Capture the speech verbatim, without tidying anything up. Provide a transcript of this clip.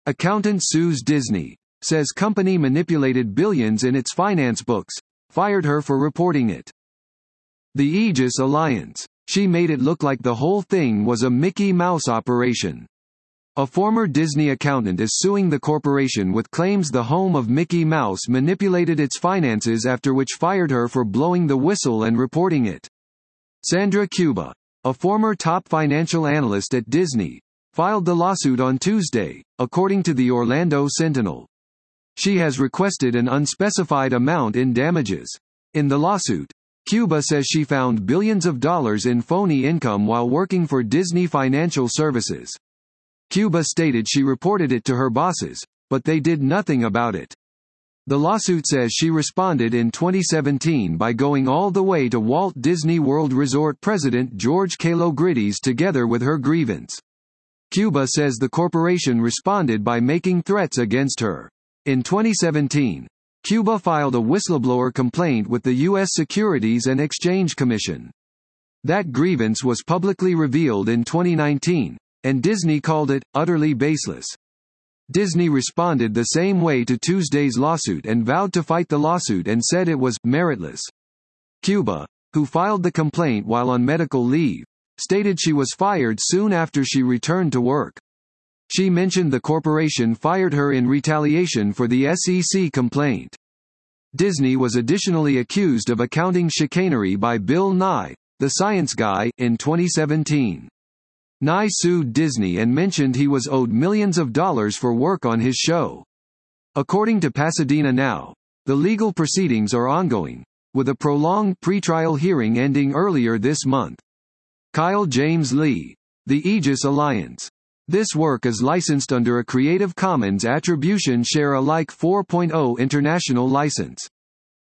Accountant sues Disney. Says company manipulated billions in its finance books. Fired her for reporting it. The Aegis Alliance. She made it look like the whole thing was a Mickey Mouse operation. A former Disney accountant is suing the corporation with claims the home of Mickey Mouse manipulated its finances, after which fired her for blowing the whistle and reporting it. Sandra Cuba, a former top financial analyst at Disney, filed the lawsuit on Tuesday, according to the Orlando Sentinel. She has requested an unspecified amount in damages. In the lawsuit, Cuba says she found billions of dollars in phony income while working for Disney Financial Services. Cuba stated she reported it to her bosses, but they did nothing about it. The lawsuit says she responded in twenty seventeen by going all the way to Walt Disney World Resort president George Kalogridis together with her grievance. Cuba says the corporation responded by making threats against her. In twenty seventeen, Cuba filed a whistleblower complaint with the U S Securities and Exchange Commission. That grievance was publicly revealed in twenty nineteen, and Disney called it utterly baseless. Disney responded the same way to Tuesday's lawsuit and vowed to fight the lawsuit and said it was meritless. Cuba, who filed the complaint while on medical leave, stated she was fired soon after she returned to work. She mentioned the corporation fired her in retaliation for the S E C complaint. Disney was additionally accused of accounting chicanery by Bill Nye, the science guy, in twenty seventeen. Nye sued Disney and mentioned he was owed millions of dollars for work on his show. According to Pasadena Now, the legal proceedings are ongoing, with a prolonged pretrial hearing ending earlier this month. Kyle James Lee. The Aegis Alliance. This work is licensed under a Creative Commons Attribution Share Alike four point oh international license.